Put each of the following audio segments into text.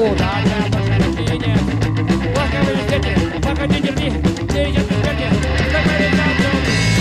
удача больше любви нет. Ласковые дети, погоди, держи, ты идешь к смерти, как поведется.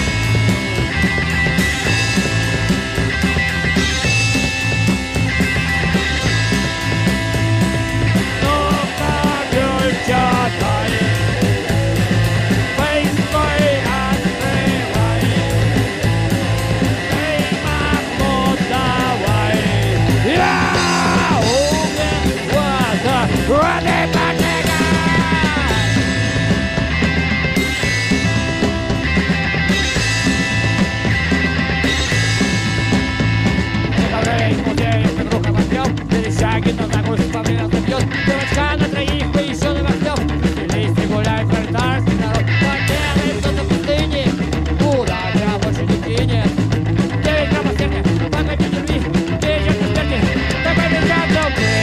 Пересягит на загрузку, по время забьет. Девочка на троих, поищет и вахтёв. Листья гуляют, вертарский народ. Поделает кто-то в пустыне. Удача больше любви нет. 9 граммов смерти, погоди, держи. Ты идешь к смерти, так поведется.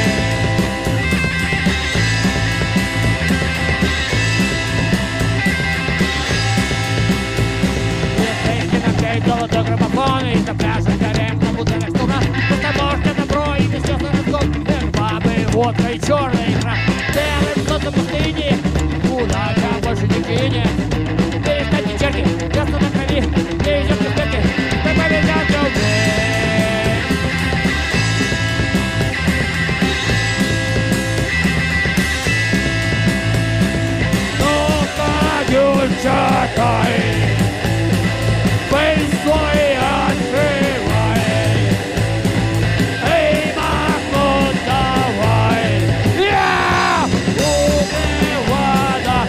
Золотой граммофон, и на пляже горем на бутылях стука. Пустоборское добро и бесчестный разгон. Бабы, водка и черная икра. Делаем что-то в пустыне. Удача больше любви нет. Перестань черти, ясно на крови. Ты идешь к смерти, так поведется. Ну-ка, девчата, свой открывай. Эй, Махмуд, давай. Я убивала.